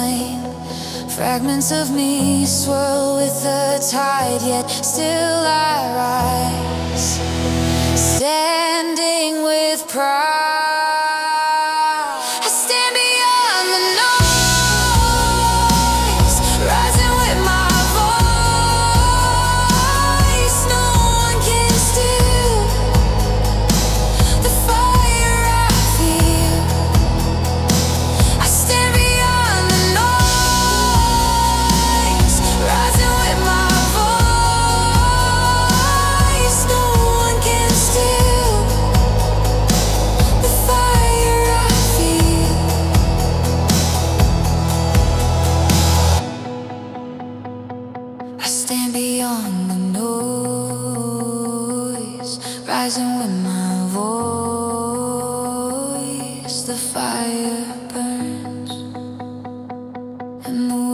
flame. Fragments of me swirl with the tide, yet still I rise, standing with pride. I stand beyond the noise, rising with my voice. No one can steal the fire I feel. I stand beyond the noise, rising with my voice. No one can steal the fire I feel. I stand beyond the noise, rising with my voice. The fire burns and the